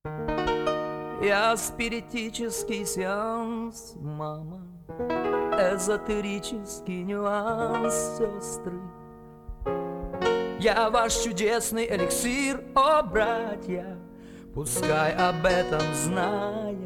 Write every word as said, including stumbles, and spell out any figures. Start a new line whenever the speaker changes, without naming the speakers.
Я спиритический сеанс, мама, эзотерический нюанс, сестры. Я ваш чудесный эликсир, о, братья, пускай об этом знает